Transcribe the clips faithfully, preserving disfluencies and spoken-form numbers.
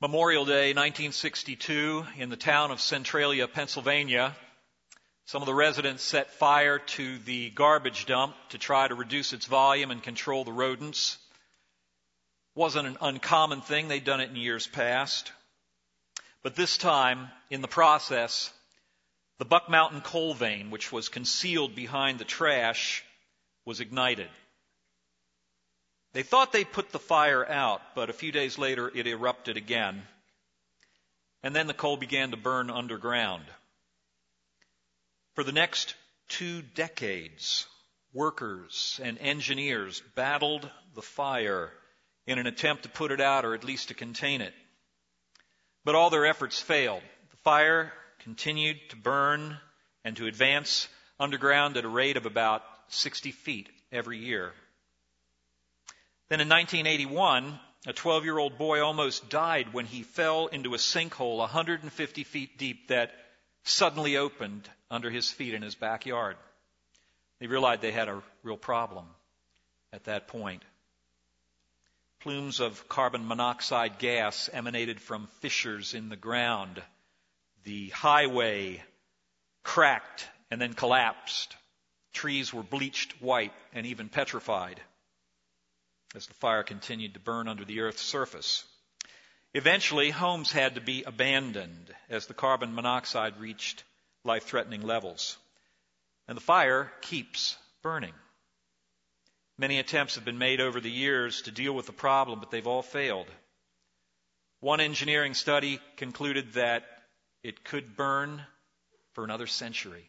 Memorial Day, nineteen sixty-two, in the town of Centralia, Pennsylvania, some of the residents set fire to the garbage dump to try to reduce its volume and control the rodents. Wasn't an uncommon thing. They'd done it in years past. But this time, in the process, the Buck Mountain coal vein, which was concealed behind the trash, was ignited. They thought they put the fire out, but a few days later it erupted again. And then the coal began to burn underground. For the next two decades, workers and engineers battled the fire in an attempt to put it out or at least to contain it. But all their efforts failed. The fire continued to burn and to advance underground at a rate of about sixty feet every year. Then in nineteen eighty-one, a twelve-year-old boy almost died when he fell into a sinkhole one hundred fifty feet deep that suddenly opened under his feet in his backyard. They realized they had a real problem at that point. Plumes of carbon monoxide gas emanated from fissures in the ground. The highway cracked and then collapsed. Trees were bleached white and even petrified as the fire continued to burn under the earth's surface. Eventually, homes had to be abandoned as the carbon monoxide reached life-threatening levels. And the fire keeps burning. Many attempts have been made over the years to deal with the problem, but they've all failed. One engineering study concluded that it could burn for another century.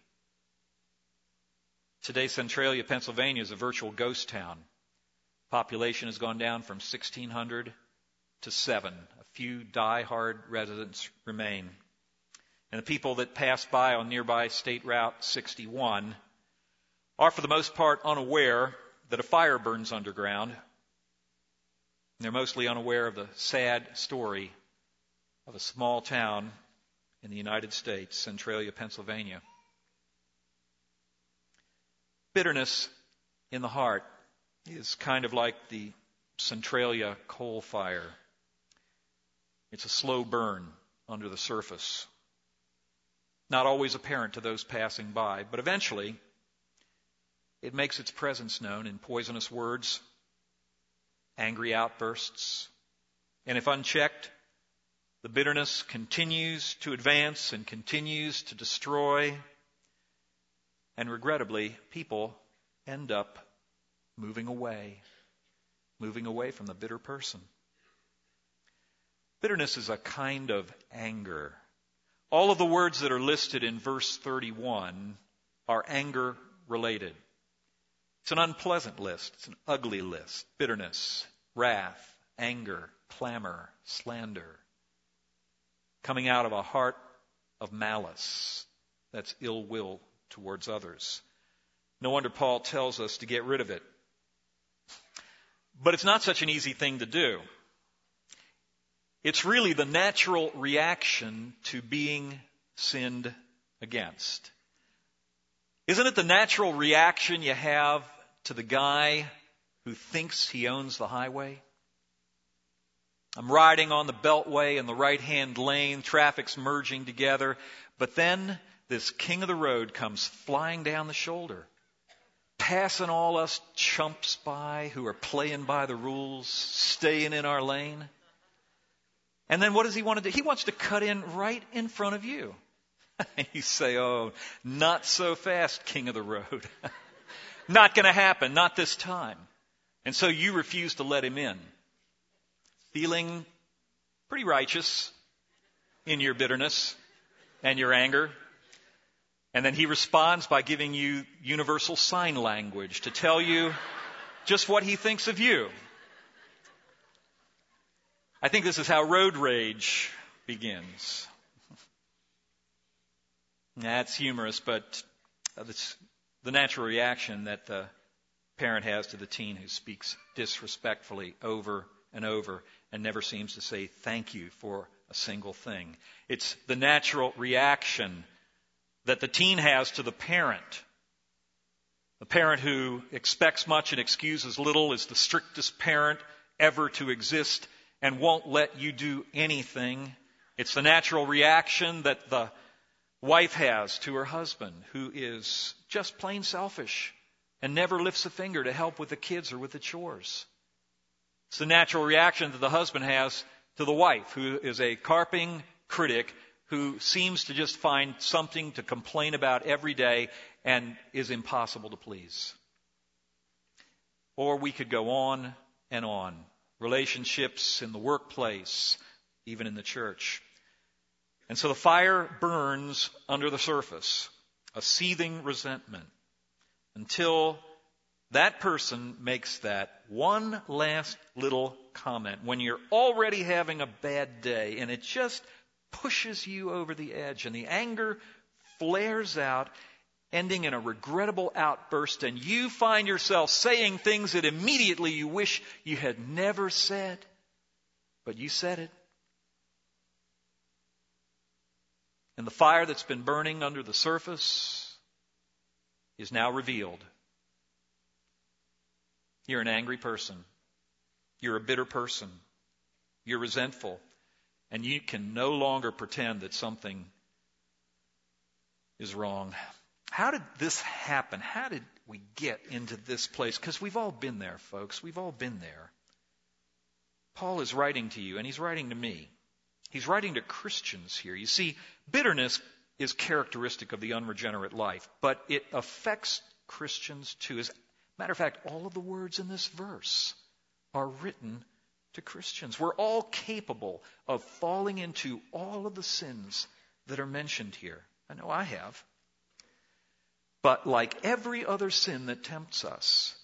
Today, Centralia, Pennsylvania is a virtual ghost town. Population has gone down from sixteen hundred to seven. A few die-hard residents remain. And the people that pass by on nearby State Route sixty-one are for the most part unaware that a fire burns underground. And they're mostly unaware of the sad story of a small town in the United States, Centralia, Pennsylvania. Bitterness in the heart is kind of like the Centralia coal fire. It's a slow burn under the surface. Not always apparent to those passing by, but eventually it makes its presence known in poisonous words, angry outbursts, and if unchecked, the bitterness continues to advance and continues to destroy, and regrettably, people end up moving away, moving away from the bitter person. Bitterness is a kind of anger. All of the words that are listed in verse thirty-one are anger related. It's an unpleasant list. It's an ugly list. Bitterness, wrath, anger, clamor, slander. Coming out of a heart of malice. That's ill will towards others. No wonder Paul tells us to get rid of it. But it's not such an easy thing to do. It's really the natural reaction to being sinned against. Isn't it the natural reaction you have to the guy who thinks he owns the highway? I'm riding on the beltway in the right-hand lane, traffic's merging together, but then this king of the road comes flying down the shoulder, passing all us chumps by who are playing by the rules, staying in our lane. And then what does he want to do? He wants to cut in right in front of you. You say, oh, not so fast, king of the road. Not going to happen, not this time. And so you refuse to let him in. Feeling pretty righteous in your bitterness and your anger. And then he responds by giving you universal sign language to tell you just what he thinks of you. I think this is how road rage begins. That's humorous, but it's the natural reaction that the parent has to the teen who speaks disrespectfully over and over and never seems to say thank you for a single thing. It's the natural reaction that the teen has to the parent. The parent who expects much and excuses little is the strictest parent ever to exist, and won't let you do anything. It's the natural reaction that the wife has to her husband, who is just plain selfish and never lifts a finger to help with the kids or with the chores. It's the natural reaction that the husband has to the wife, who is a carping critic who seems to just find something to complain about every day and is impossible to please. Or we could go on and on. Relationships in the workplace, even in the church. And so the fire burns under the surface, a seething resentment, until that person makes that one last little comment when you're already having a bad day and it just pushes you over the edge and the anger flares out, ending in a regrettable outburst, and you find yourself saying things that immediately you wish you had never said, but you said it. And the fire that's been burning under the surface is now revealed. You're an angry person. You're a bitter person. You're resentful. And you can no longer pretend that something is wrong. How did this happen? How did we get into this place? Because we've all been there, folks. We've all been there. Paul is writing to you, and he's writing to me. He's writing to Christians here. You see, bitterness is characteristic of the unregenerate life, but it affects Christians too. As a matter of fact, all of the words in this verse are written to Christians. We're all capable of falling into all of the sins that are mentioned here. I know I have. But like every other sin that tempts us,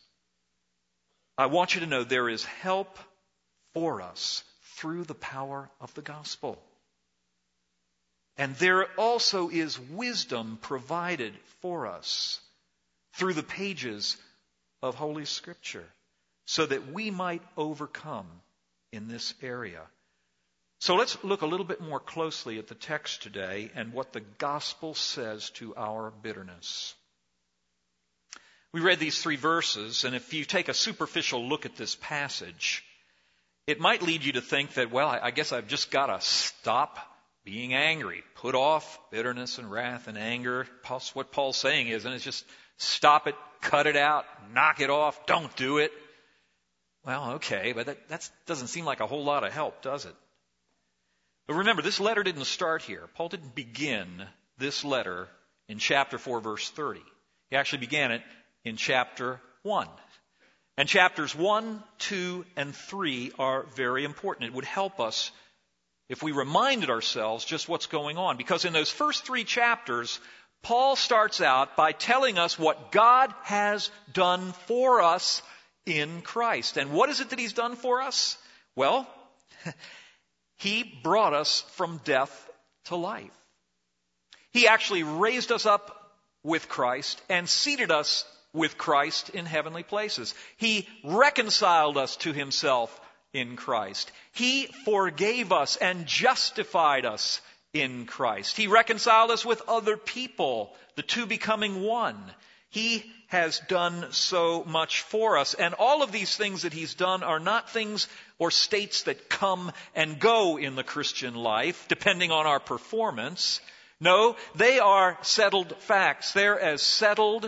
I want you to know there is help for us through the power of the gospel. And there also is wisdom provided for us through the pages of Holy Scripture so that we might overcome in this area. So let's look a little bit more closely at the text today and what the gospel says to our bitterness. We read these three verses, and if you take a superficial look at this passage, it might lead you to think that, well, I guess I've just got to stop being angry, put off bitterness and wrath and anger. That's what Paul's saying is, and it's just stop it, cut it out, knock it off, don't do it. Well, okay, but that that's, doesn't seem like a whole lot of help, does it? But remember, this letter didn't start here. Paul didn't begin this letter in chapter four, verse thirty. He actually began it in chapter one. And chapters one, two, and three are very important. It would help us if we reminded ourselves just what's going on. Because in those first three chapters, Paul starts out by telling us what God has done for us in Christ. And what is it that He's done for us? Well, He brought us from death to life. He actually raised us up with Christ and seated us with Christ in heavenly places. He reconciled us to Himself in Christ. He forgave us and justified us in Christ. He reconciled us with other people, the two becoming one. He has done so much for us. And all of these things that He's done are not things or states that come and go in the Christian life, depending on our performance. No, they are settled facts. They're as settled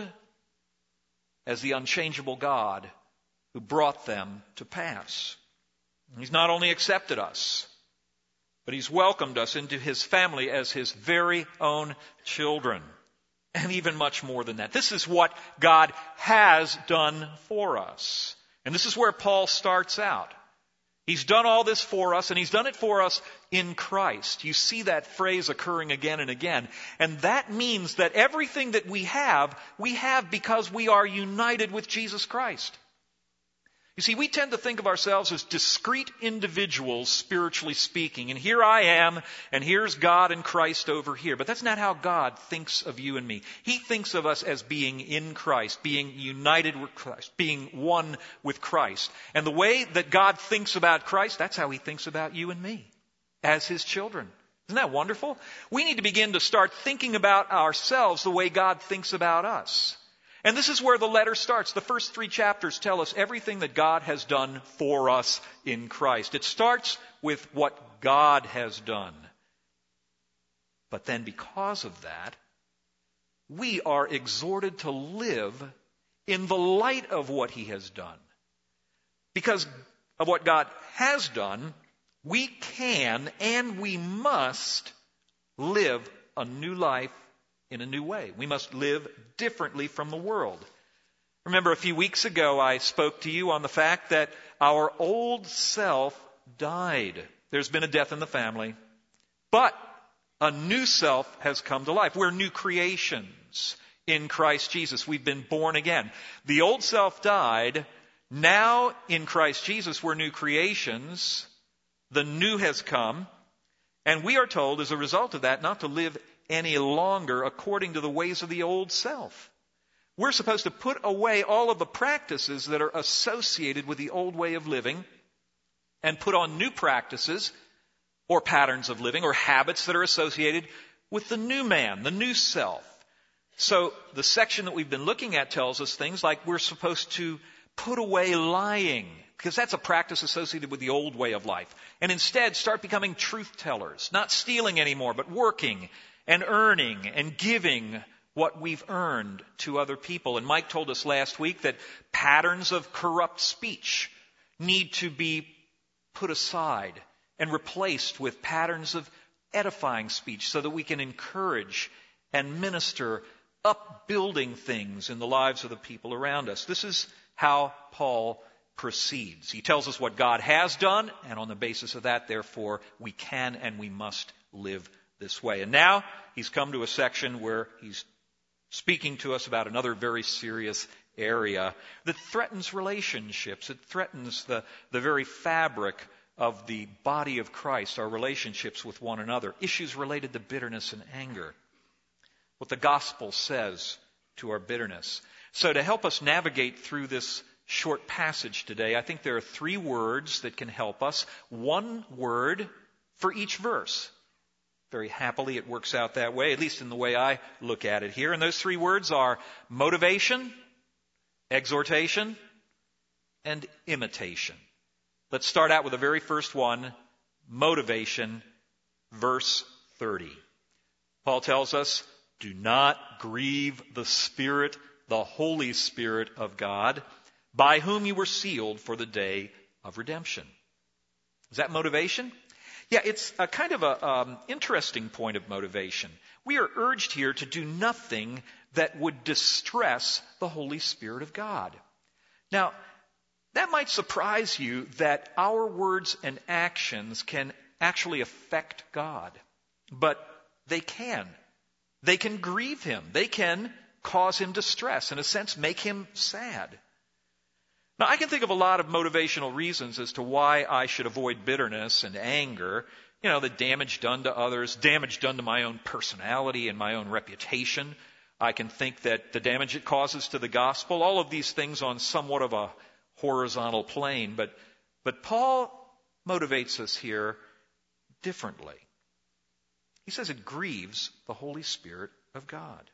as the unchangeable God who brought them to pass. He's not only accepted us, but He's welcomed us into His family as His very own children. And even much more than that. This is what God has done for us. And this is where Paul starts out. He's done all this for us, and He's done it for us in Christ. You see that phrase occurring again and again. And that means that everything that we have, we have because we are united with Jesus Christ. You see, we tend to think of ourselves as discrete individuals, spiritually speaking. And here I am, and here's God and Christ over here. But that's not how God thinks of you and me. He thinks of us as being in Christ, being united with Christ, being one with Christ. And the way that God thinks about Christ, that's how He thinks about you and me, as His children. Isn't that wonderful? We need to begin to start thinking about ourselves the way God thinks about us. And this is where the letter starts. The first three chapters tell us everything that God has done for us in Christ. It starts with what God has done. But then because of that, we are exhorted to live in the light of what he has done. Because of what God has done, we can and we must live a new life in a new way. We must live differently from the world. Remember, a few weeks ago, I spoke to you on the fact that our old self died. There's been a death in the family, but a new self has come to life. We're new creations in Christ Jesus. We've been born again. The old self died. Now, in Christ Jesus, we're new creations. The new has come. And we are told, as a result of that, not to live any longer according to the ways of the old self. We're supposed to put away all of the practices that are associated with the old way of living and put on new practices or patterns of living or habits that are associated with the new man, the new self. So the section that we've been looking at tells us things like we're supposed to put away lying, because that's a practice associated with the old way of life, and instead start becoming truth tellers, not stealing anymore, but working and earning and giving what we've earned to other people. And Mike told us last week that patterns of corrupt speech need to be put aside and replaced with patterns of edifying speech so that we can encourage and minister upbuilding things in the lives of the people around us. This is how Paul proceeds. He tells us what God has done, and on the basis of that, therefore, we can and we must live this way. And now he's come to a section where he's speaking to us about another very serious area that threatens relationships. It threatens the, the very fabric of the body of Christ, our relationships with one another, issues related to bitterness and anger, what the gospel says to our bitterness. So to help us navigate through this short passage today, I think there are three words that can help us. One word for each verse. Very happily it works out that way, at least in the way I look at it here. And those three words are motivation, exhortation, and imitation. Let's start out with the very first one, motivation, verse thirty. Paul tells us, do not grieve the Spirit, the Holy Spirit of God, by whom you were sealed for the day of redemption. Is that motivation? Yeah, it's a kind of a um, interesting point of motivation. We are urged here to do nothing that would distress the Holy Spirit of God. Now, that might surprise you that our words and actions can actually affect God. But they can. They can grieve him. They can cause him distress, in a sense, make him sad. Now, I can think of a lot of motivational reasons as to why I should avoid bitterness and anger. You know, the damage done to others, damage done to my own personality and my own reputation. I can think that the damage it causes to the gospel, all of these things on somewhat of a horizontal plane. But, but Paul motivates us here differently. He says it grieves the Holy Spirit of God.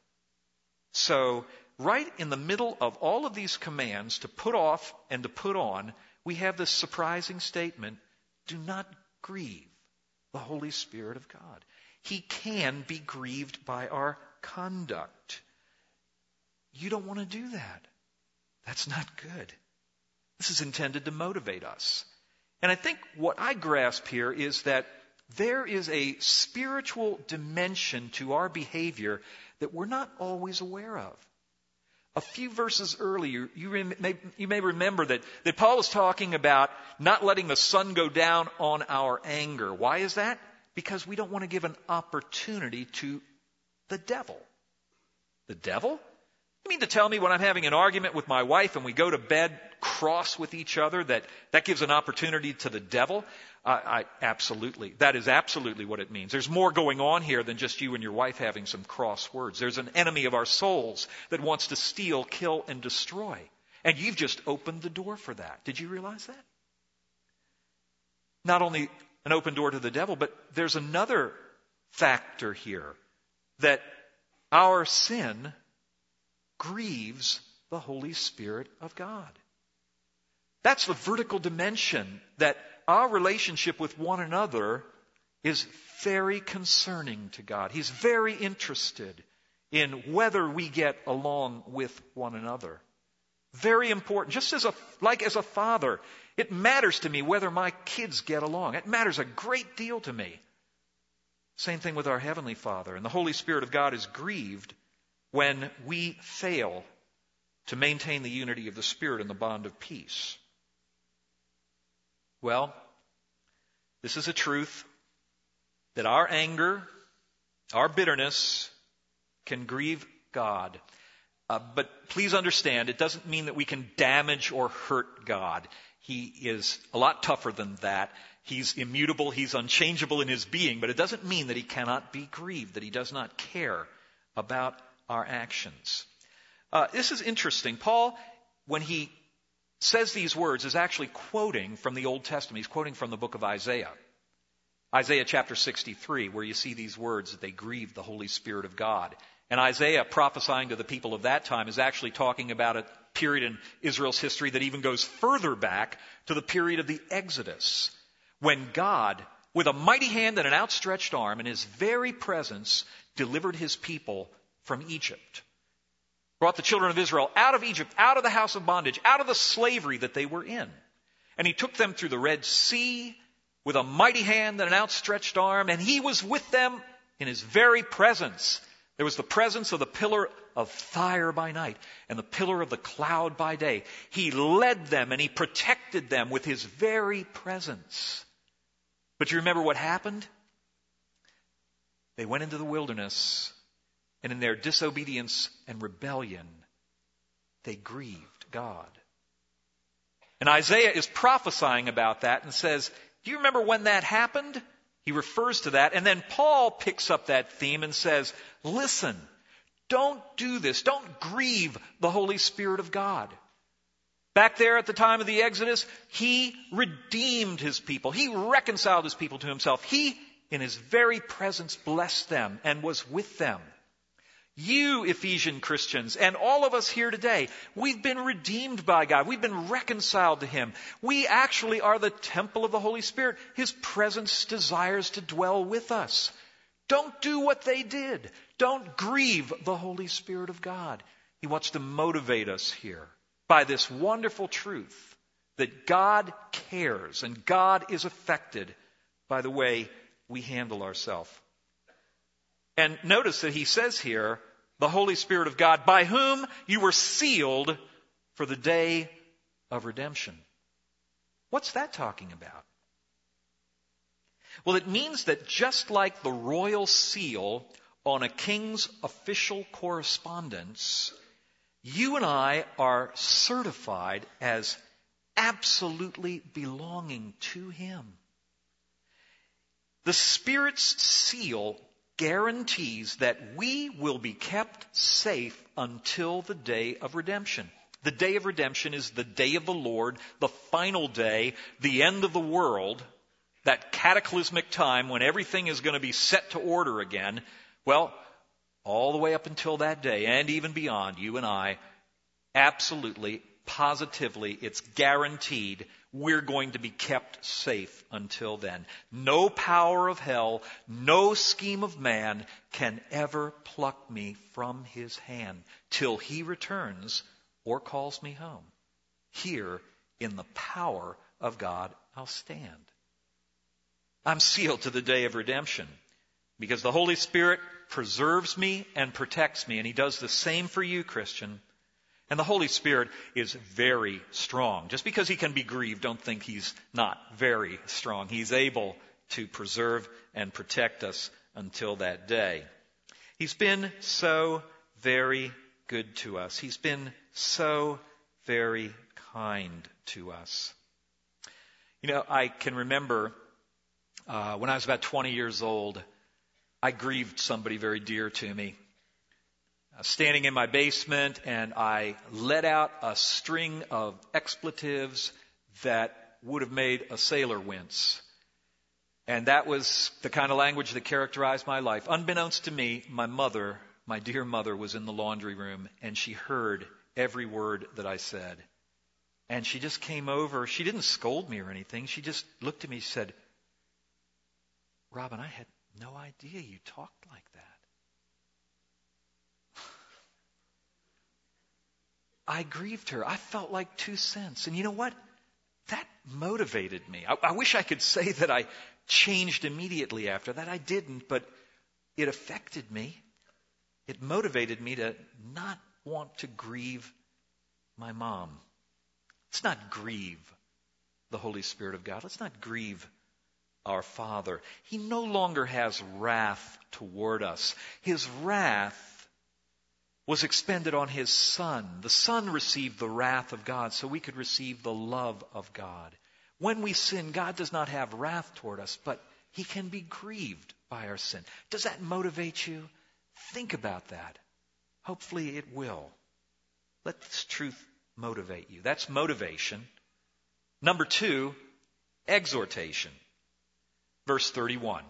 So, right in the middle of all of these commands to put off and to put on, we have this surprising statement, do not grieve the Holy Spirit of God. He can be grieved by our conduct. You don't want to do that. That's not good. This is intended to motivate us. And I think what I grasp here is that there is a spiritual dimension to our behavior that we're not always aware of. A few verses earlier, you, rem- may, you may remember that, that Paul is talking about not letting the sun go down on our anger. Why is that? Because we don't want to give an opportunity to the devil. The devil? You mean to tell me when I'm having an argument with my wife and we go to bed cross with each other that that gives an opportunity to the devil? I, I, absolutely. That is absolutely what it means. There's more going on here than just you and your wife having some cross words. There's an enemy of our souls that wants to steal, kill, and destroy. And you've just opened the door for that. Did you realize that? Not only an open door to the devil, but there's another factor here, that our sin grieves the Holy Spirit of God. That's the vertical dimension, that our relationship with one another is very concerning to God. He's very interested in whether we get along with one another. Very important. Just as a, like as a father, it matters to me whether my kids get along. It matters a great deal to me. Same thing with our Heavenly Father. And the Holy Spirit of God is grieved when we fail to maintain the unity of the Spirit and the bond of peace. Well, this is a truth that our anger, our bitterness can grieve God. Uh, but please understand, it doesn't mean that we can damage or hurt God. He is a lot tougher than that. He's immutable, he's unchangeable in his being, but it doesn't mean that he cannot be grieved, that he does not care about our actions. Uh, this is interesting. Paul, when he says these words, is actually quoting from the Old Testament. He's quoting from the book of Isaiah. Isaiah chapter sixty-three, where you see these words that they grieve the Holy Spirit of God. And Isaiah, prophesying to the people of that time, is actually talking about a period in Israel's history that even goes further back to the period of the Exodus, when God, with a mighty hand and an outstretched arm, in his very presence, delivered his people from Egypt. Brought the children of Israel out of Egypt, out of the house of bondage, out of the slavery that they were in. And he took them through the Red Sea with a mighty hand and an outstretched arm, and he was with them in his very presence. There was the presence of the pillar of fire by night and the pillar of the cloud by day. He led them and he protected them with his very presence. But you remember what happened? They went into the wilderness, and in their disobedience and rebellion, they grieved God. And Isaiah is prophesying about that and says, do you remember when that happened? He refers to that. And then Paul picks up that theme and says, listen, don't do this. Don't grieve the Holy Spirit of God. Back there at the time of the Exodus, he redeemed his people. He reconciled his people to himself. He, in his very presence, blessed them and was with them. You, Ephesian Christians, and all of us here today, we've been redeemed by God. We've been reconciled to him. We actually are the temple of the Holy Spirit. His presence desires to dwell with us. Don't do what they did. Don't grieve the Holy Spirit of God. He wants to motivate us here by this wonderful truth that God cares and God is affected by the way we handle ourselves. And notice that he says here, the Holy Spirit of God, by whom you were sealed for the day of redemption. What's that talking about? Well, it means that just like the royal seal on a king's official correspondence, you and I are certified as absolutely belonging to him. The Spirit's seal guarantees that we will be kept safe until the day of redemption. The day of redemption is the day of the Lord, the final day, the end of the world, that cataclysmic time when everything is going to be set to order again. Well, all the way up until that day and even beyond, you and I, absolutely, positively, it's guaranteed we're going to be kept safe until then. No power of hell, no scheme of man can ever pluck me from his hand till he returns or calls me home. Here, in the power of God, I'll stand. I'm sealed to the day of redemption because the Holy Spirit preserves me and protects me, and he does the same for you, Christian. And the Holy Spirit is very strong. Just because he can be grieved, don't think he's not very strong. He's able to preserve and protect us until that day. He's been so very good to us. He's been so very kind to us. You know, I can remember uh, when I was about twenty years old, I grieved somebody very dear to me. Standing in my basement, and I let out a string of expletives that would have made a sailor wince. And that was the kind of language that characterized my life. Unbeknownst to me, my mother, my dear mother was in the laundry room, and she heard every word that I said. And she just came over. She didn't scold me or anything. She just looked at me and said, Robin, I had no idea you talked like that. I grieved her. I felt like two cents. And you know what? That motivated me. I, I wish I could say that I changed immediately after that. I didn't, but it affected me. It motivated me to not want to grieve my mom. Let's not grieve the Holy Spirit of God. Let's not grieve our Father. He no longer has wrath toward us. His wrath was expended on His Son. The Son received the wrath of God so we could receive the love of God. When we sin, God does not have wrath toward us, but He can be grieved by our sin. Does that motivate you? Think about that. Hopefully it will. Let this truth motivate you. That's motivation. Number two, exhortation. Verse thirty-one.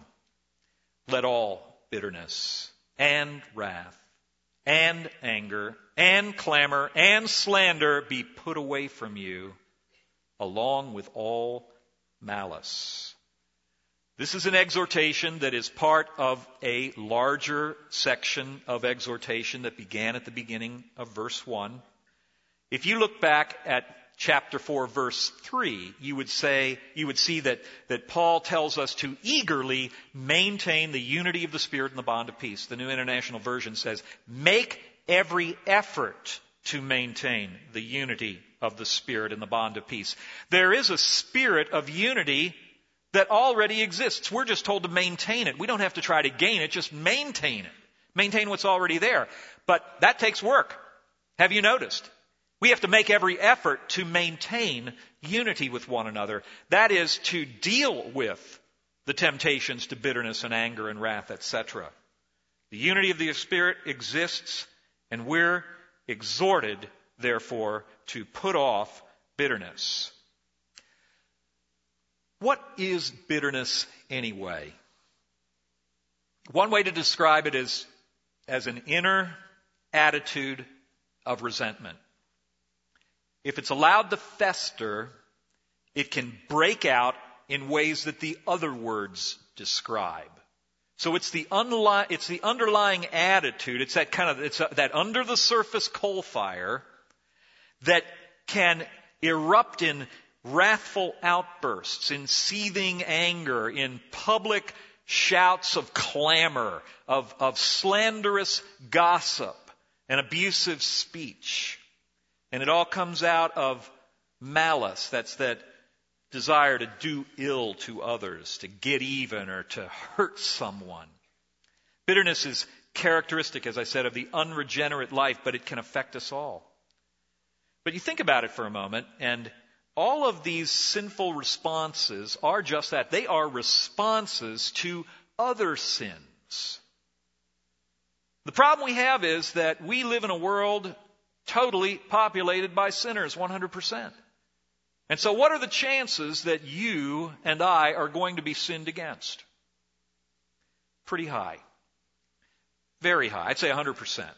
Let all bitterness and wrath and anger and clamor and slander be put away from you, along with all malice. This is an exhortation that is part of a larger section of exhortation that began at the beginning of verse one. If you look back at chapter four, verse three, you would say, you would see that, that Paul tells us to eagerly maintain the unity of the Spirit and the bond of peace. The New International Version says, make every effort to maintain the unity of the Spirit and the bond of peace. There is a spirit of unity that already exists. We're just told to maintain it. We don't have to try to gain it, just maintain it. Maintain what's already there. But that takes work. Have you noticed? We have to make every effort to maintain unity with one another. That is, to deal with the temptations to bitterness and anger and wrath, et cetera. The unity of the Spirit exists, and we're exhorted, therefore, to put off bitterness. What is bitterness anyway? One way to describe it is as an inner attitude of resentment. If it's allowed to fester, it can break out in ways that the other words describe. So it's the, unli- it's the underlying attitude, it's that kind of, it's a, that under the surface coal fire that can erupt in wrathful outbursts, in seething anger, in public shouts of clamor, of, of slanderous gossip and abusive speech. And it all comes out of malice. That's that desire to do ill to others, to get even or to hurt someone. Bitterness is characteristic, as I said, of the unregenerate life, but it can affect us all. But you think about it for a moment, and all of these sinful responses are just that. They are responses to other sins. The problem we have is that we live in a world totally populated by sinners, one hundred percent. And so what are the chances that you and I are going to be sinned against? Pretty high. Very high. I'd say one hundred percent.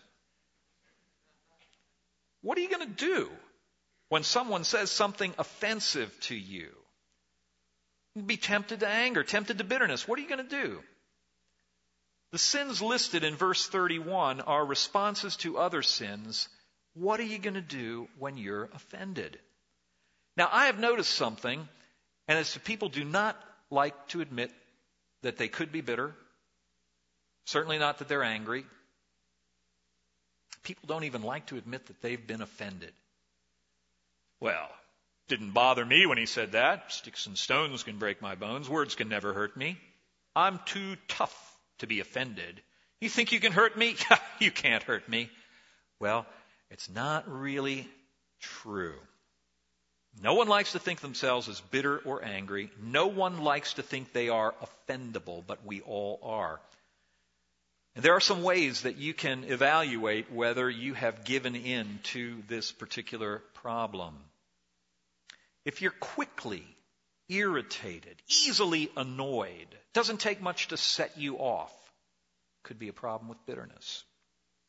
What are you going to do when someone says something offensive to you? You'd be tempted to anger, tempted to bitterness. What are you going to do? The sins listed in verse thirty-one are responses to other sins. What are you going to do when you're offended? Now, I have noticed something, and it's that people do not like to admit that they could be bitter. Certainly not that they're angry. People don't even like to admit that they've been offended. Well, didn't bother me when he said that. Sticks and stones can break my bones. Words can never hurt me. I'm too tough to be offended. You think you can hurt me? You can't hurt me. Well, it's not really true. No one likes to think themselves as bitter or angry. No one likes to think they are offendable, but we all are. And there are some ways that you can evaluate whether you have given in to this particular problem. If you're quickly irritated, easily annoyed, doesn't take much to set you off, could be a problem with bitterness.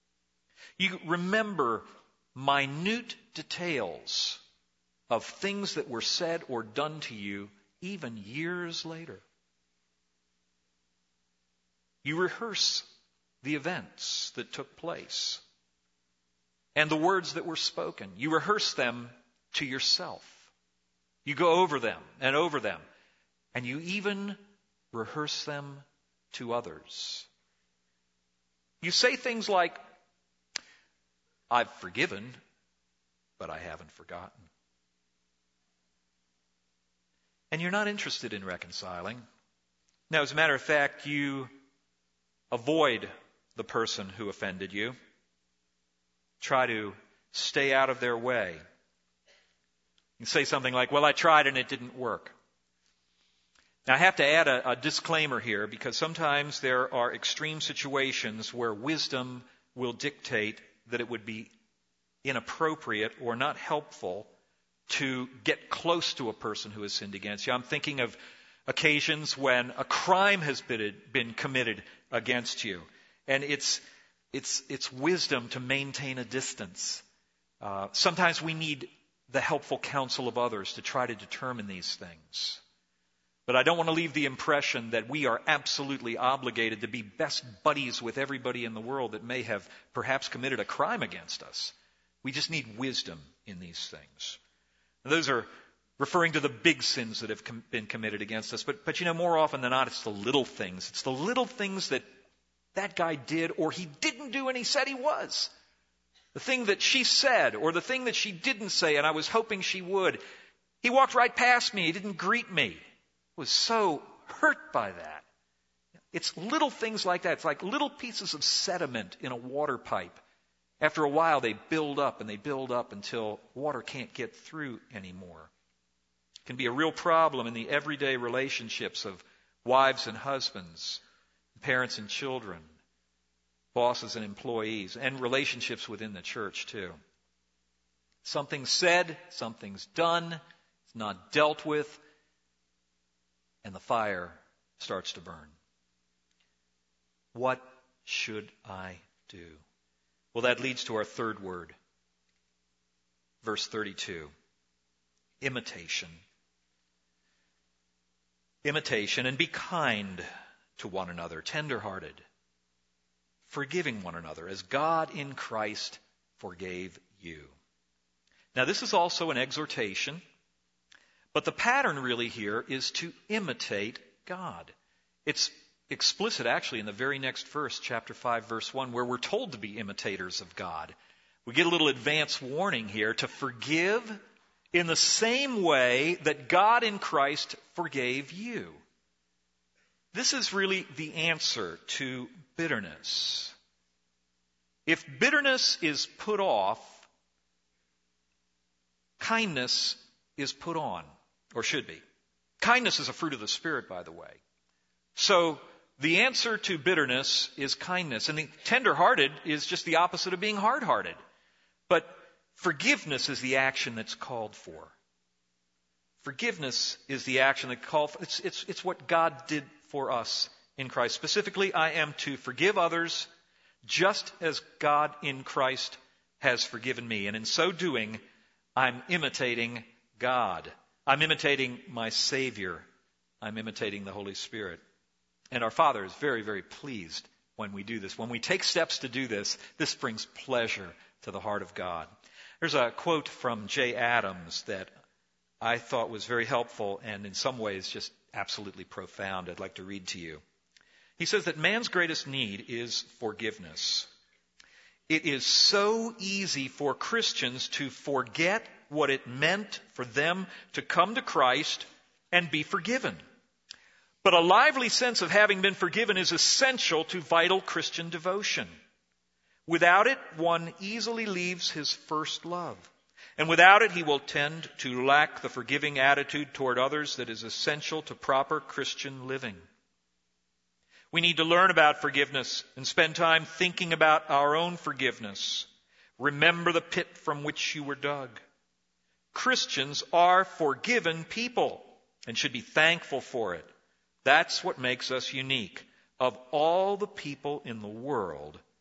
You remember minute details of things that were said or done to you even years later. You rehearse the events that took place and the words that were spoken. You rehearse them to yourself. You go over them and over them. And you even rehearse them to others. You say things like, I've forgiven, but I haven't forgotten. And you're not interested in reconciling. Now, as a matter of fact, you avoid the person who offended you. Try to stay out of their way. You say something like, well, I tried and it didn't work. Now, I have to add a, a disclaimer here, because sometimes there are extreme situations where wisdom will dictate that it would be inappropriate or not helpful to get close to a person who has sinned against you. I'm thinking of occasions when a crime has been, been committed against you, and it's it's it's wisdom to maintain a distance. Uh, sometimes we need the helpful counsel of others to try to determine these things. But I don't want to leave the impression that we are absolutely obligated to be best buddies with everybody in the world that may have perhaps committed a crime against us. We just need wisdom in these things. And those are referring to the big sins that have com- been committed against us. But, but you know, more often than not, it's the little things. It's the little things that that guy did or he didn't do and he said he was. The thing that she said or the thing that she didn't say and I was hoping she would. He walked right past me. He didn't greet me. I was so hurt by that. It's little things like that. It's like little pieces of sediment in a water pipe. After a while, they build up and they build up until water can't get through anymore. It can be a real problem in the everyday relationships of wives and husbands, parents and children, bosses and employees, and relationships within the church too. Something's said, something's done, it's not dealt with, and the fire starts to burn. What should I do? Well, that leads to our third word. Verse thirty-two. Imitation. Imitation, and be kind to one another, tender-hearted, forgiving one another, as God in Christ forgave you. Now, this is also an exhortation, but the pattern really here is to imitate God. It's explicit actually in the very next verse, chapter five, verse one, where we're told to be imitators of God. We get a little advance warning here to forgive in the same way that God in Christ forgave you. This is really the answer to bitterness. If bitterness is put off, kindness is put on, or should be. Kindness is a fruit of the Spirit, by the way. So the answer to bitterness is kindness. And the tender-hearted is just the opposite of being hard-hearted. But forgiveness is the action that's called for. Forgiveness is the action that called for. It's, it's, it's what God did for us in Christ. Specifically, I am to forgive others just as God in Christ has forgiven me. And in so doing, I'm imitating God. I'm imitating my Savior. I'm imitating the Holy Spirit. And our Father is very, very pleased when we do this. When we take steps to do this, this brings pleasure to the heart of God. There's a quote from Jay Adams that I thought was very helpful and in some ways just absolutely profound. I'd like to read to you. He says that man's greatest need is forgiveness. It is so easy for Christians to forget what it meant for them to come to Christ and be forgiven. But a lively sense of having been forgiven is essential to vital Christian devotion. Without it, one easily leaves his first love. And without it, he will tend to lack the forgiving attitude toward others that is essential to proper Christian living. We need to learn about forgiveness and spend time thinking about our own forgiveness. Remember the pit from which you were dug. Christians are forgiven people and should be thankful for it. That's what makes us unique. Of all the people in the world,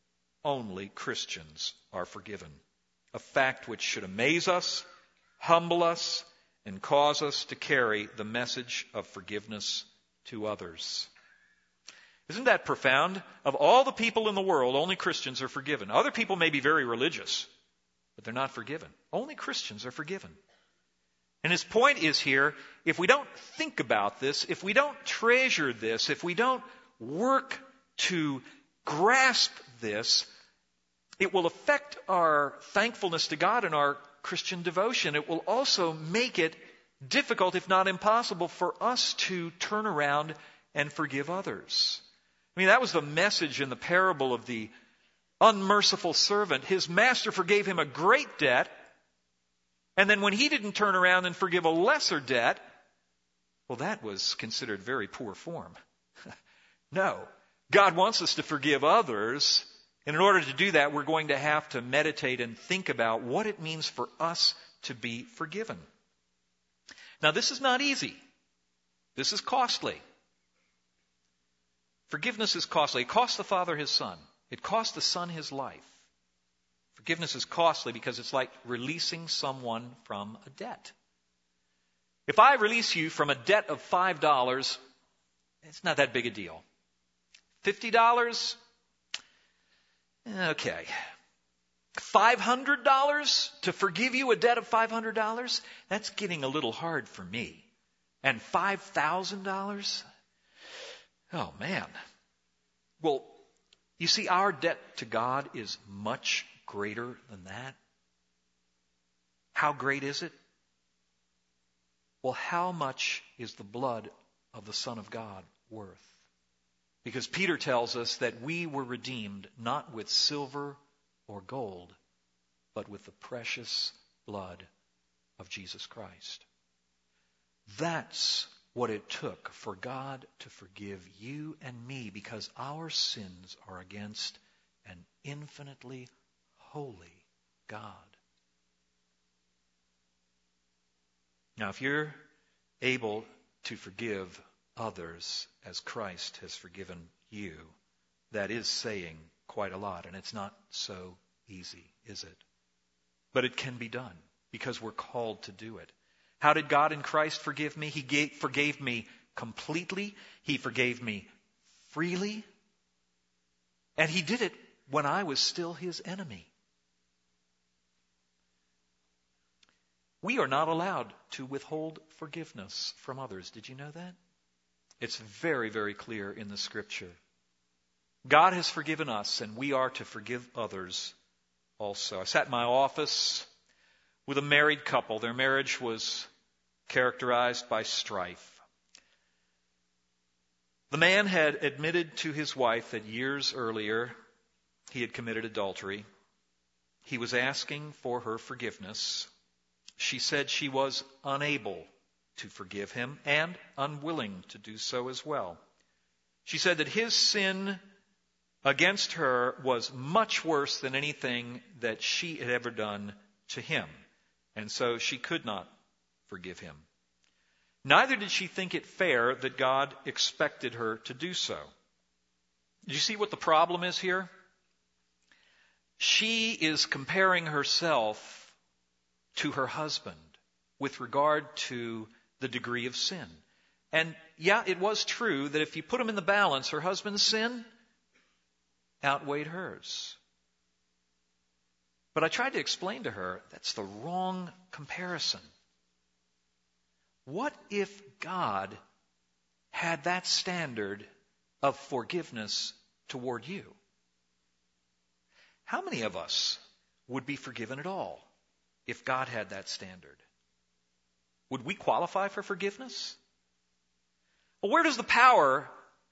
only Christians are forgiven. A fact which should amaze us, humble us, and cause us to carry the message of forgiveness to others. Isn't that profound? Of all the people in the world, only Christians are forgiven. Other people may be very religious, but they're not forgiven. Only Christians are forgiven. And his point is here, if we don't think about this, if we don't treasure this, if we don't work to grasp this, it will affect our thankfulness to God and our Christian devotion. It will also make it difficult, if not impossible, for us to turn around and forgive others. I mean, that was the message in the parable of the unmerciful servant. His master forgave him a great debt, and then when he didn't turn around and forgive a lesser debt, well, that was considered very poor form. No. God wants us to forgive others, and in order to do that, we're going to have to meditate and think about what it means for us to be forgiven. Now, this is not easy. This is costly. Forgiveness is costly. It cost the Father his Son. It cost the Son his life. Forgiveness is costly because it's like releasing someone from a debt. If I release you from a debt of five dollars, it's not that big a deal. fifty dollars? Okay. five hundred dollars to forgive you a debt of five hundred dollars? That's getting a little hard for me. And five thousand dollars? Oh, man. Well, you see, our debt to God is much greater than that. How great is it? Well, how much is the blood of the Son of God worth? Because Peter tells us that we were redeemed not with silver or gold, but with the precious blood of Jesus Christ. That's what it took for God to forgive you and me, because our sins are against an infinitely holy God. Now, if you're able to forgive others as Christ has forgiven you, that is saying quite a lot, and it's not so easy, is it? But it can be done because we're called to do it. How did God in Christ forgive me? He gave, forgave me completely. He forgave me freely. And he did it when I was still his enemy. We are not allowed to withhold forgiveness from others. Did you know that? It's very, very clear in the Scripture. God has forgiven us, and we are to forgive others also. I sat in my office with a married couple. Their marriage was characterized by strife. The man had admitted to his wife that years earlier he had committed adultery. He was asking for her forgiveness. She said she was unable to forgive him and unwilling to do so as well. She said that his sin against her was much worse than anything that she had ever done to him, and so she could not forgive him. Neither did she think it fair that God expected her to do so. Do you see what the problem is here? She is comparing herself to her husband with regard to the degree of sin. And yeah, it was true that if you put them in the balance, her husband's sin outweighed hers. But I tried to explain to her that's the wrong comparison. What if God had that standard of forgiveness toward you? How many of us would be forgiven at all if God had that standard? Would we qualify for forgiveness? Well, where does the power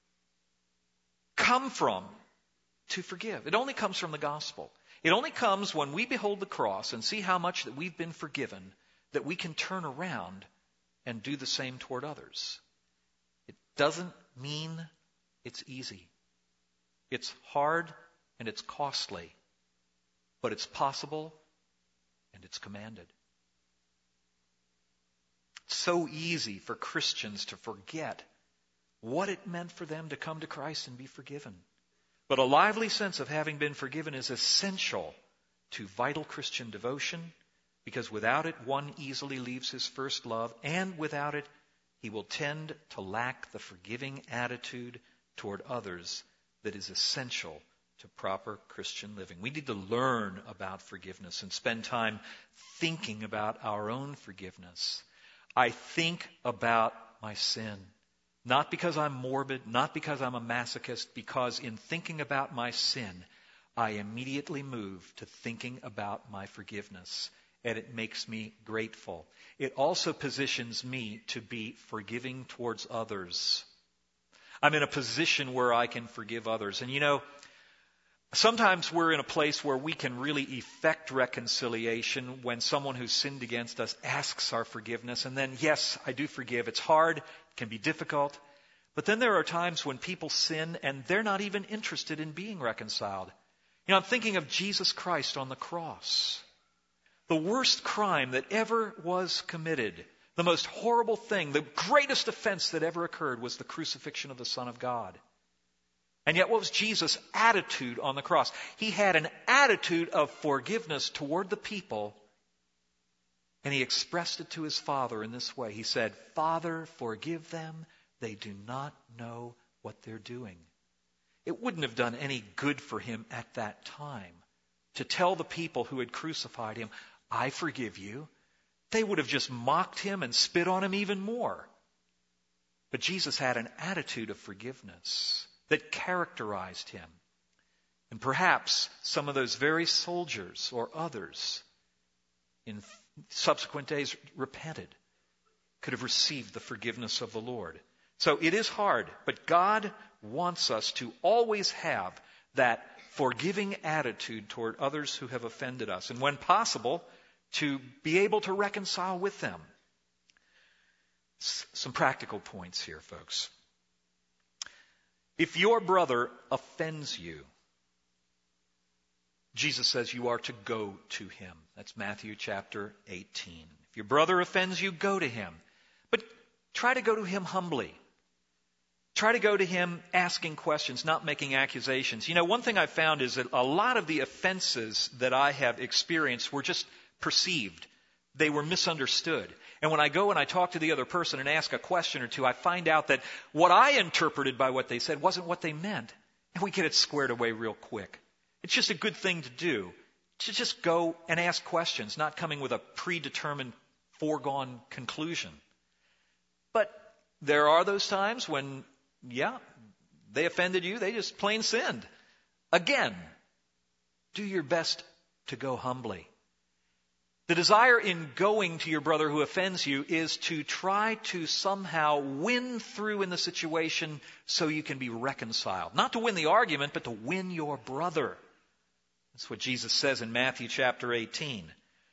come from to forgive? It only comes from the gospel. It only comes when we behold the cross and see how much that we've been forgiven, that we can turn around and do the same toward others. It doesn't mean it's easy. It's hard and it's costly, but it's possible and it's commanded. It's so easy for Christians to forget what it meant for them to come to Christ and be forgiven. But a lively sense of having been forgiven is essential to vital Christian devotion, because without it, one easily leaves his first love, and without it, he will tend to lack the forgiving attitude toward others that is essential to proper Christian living. We need to learn about forgiveness and spend time thinking about our own forgiveness. I think about my sin, not because I'm morbid, not because I'm a masochist, because in thinking about my sin, I immediately move to thinking about my forgiveness, and it makes me grateful. It also positions me to be forgiving towards others. I'm in a position where I can forgive others. And you know, sometimes we're in a place where we can really effect reconciliation when someone who's sinned against us asks our forgiveness. And then, yes, I do forgive. It's hard. It can be difficult. But then there are times when people sin and they're not even interested in being reconciled. You know, I'm thinking of Jesus Christ on the cross. The worst crime that ever was committed, the most horrible thing, the greatest offense that ever occurred was the crucifixion of the Son of God. And yet, what was Jesus' attitude on the cross? He had an attitude of forgiveness toward the people, and he expressed it to his Father in this way. He said, "Father, forgive them. They do not know what they're doing." It wouldn't have done any good for him at that time to tell the people who had crucified him, "I forgive you." They would have just mocked him and spit on him even more. But Jesus had an attitude of forgiveness that characterized him. And perhaps some of those very soldiers or others in subsequent days repented, could have received the forgiveness of the Lord. So it is hard, but God wants us to always have that forgiving attitude toward others who have offended us. And when possible, to be able to reconcile with them. S- some practical points here, folks. If your brother offends you, Jesus says you are to go to him. That's Matthew chapter eighteen. If your brother offends you, go to him. But try to go to him humbly. Try to go to him asking questions, not making accusations. You know, one thing I've found is that a lot of the offenses that I have experienced were just perceived. They were misunderstood. And when I go and I talk to the other person and ask a question or two, I find out that what I interpreted by what they said wasn't what they meant. And we get it squared away real quick. It's just a good thing to do, to just go and ask questions, not coming with a predetermined, foregone conclusion. But there are those times when, yeah, they offended you, they just plain sinned. Again, do your best to go humbly. The desire in going to your brother who offends you is to try to somehow win through in the situation so you can be reconciled. Not to win the argument, but to win your brother. That's what Jesus says in Matthew chapter eighteen.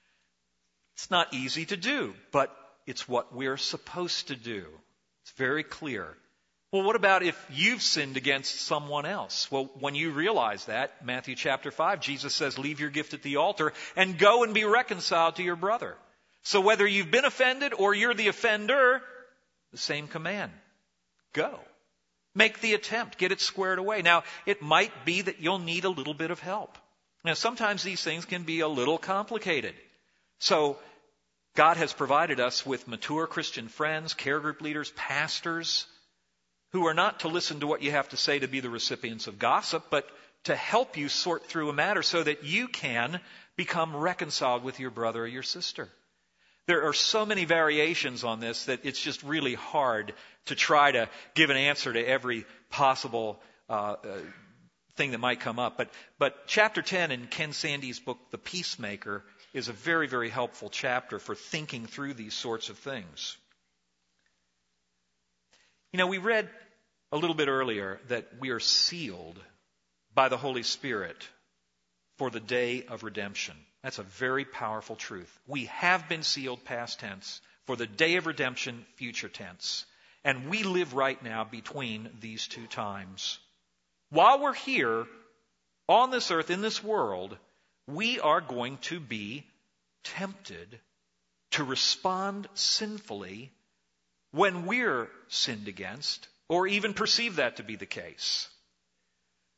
It's not easy to do, but it's what we're supposed to do. It's very clear. Well, what about if you've sinned against someone else? Well, when you realize that, Matthew chapter five, Jesus says, leave your gift at the altar and go and be reconciled to your brother. So whether you've been offended or you're the offender, the same command. Go. Make the attempt. Get it squared away. Now, it might be that you'll need a little bit of help. Now, sometimes these things can be a little complicated. So God has provided us with mature Christian friends, care group leaders, pastors, who are not to listen to what you have to say to be the recipients of gossip, but to help you sort through a matter so that you can become reconciled with your brother or your sister. There are so many variations on this that it's just really hard to try to give an answer to every possible uh, uh, thing that might come up. But, but chapter ten in Ken Sande's book, The Peacemaker, is a very, very helpful chapter for thinking through these sorts of things. You know, we read a little bit earlier that we are sealed by the Holy Spirit for the day of redemption. That's a very powerful truth. We have been sealed, past tense, for the day of redemption, future tense. And we live right now between these two times. While we're here on this earth, in this world, we are going to be tempted to respond sinfully when we're sinned against, or even perceive that to be the case.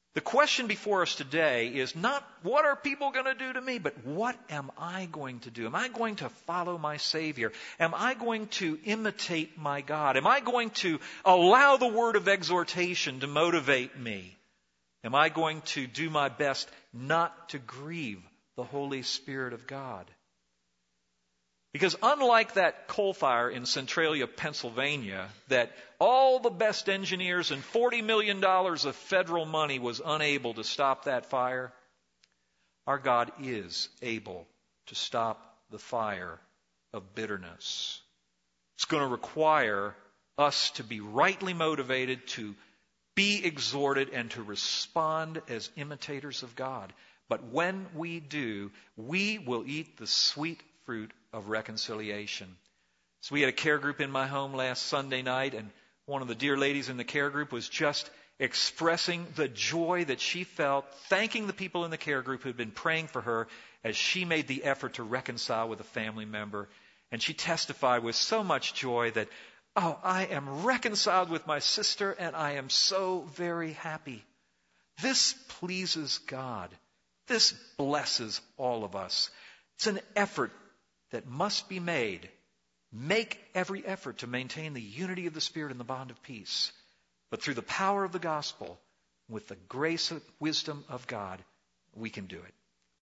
The question before us today is not what are people going to do to me, but what am I going to do? Am I going to follow my Savior? Am I going to imitate my God? Am I going to allow the word of exhortation to motivate me? Am I going to do my best not to grieve the Holy Spirit of God? Because unlike that coal fire in Centralia, Pennsylvania, that all the best engineers and forty million dollars of federal money was unable to stop that fire, our God is able to stop the fire of bitterness. It's going to require us to be rightly motivated, to be exhorted, and to respond as imitators of God. But when we do, we will eat the sweet fruit of reconciliation. So we had a care group in my home last Sunday night, and one of the dear ladies in the care group was just expressing the joy that she felt, thanking the people in the care group who had been praying for her as she made the effort to reconcile with a family member. And she testified with so much joy that, oh, I am reconciled with my sister, and I am so very happy. This pleases God. This blesses all of us. It's an effort that must be made. Make every effort to maintain the unity of the Spirit and the bond of peace. But through the power of the gospel, with the grace and wisdom of God, we can do it.